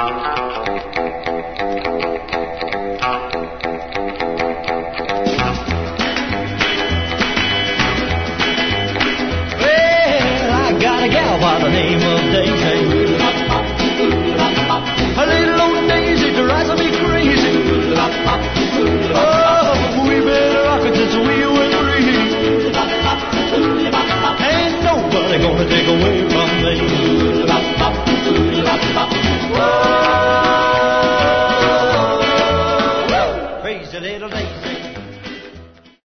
Well, I got a gal by the name of Daisy.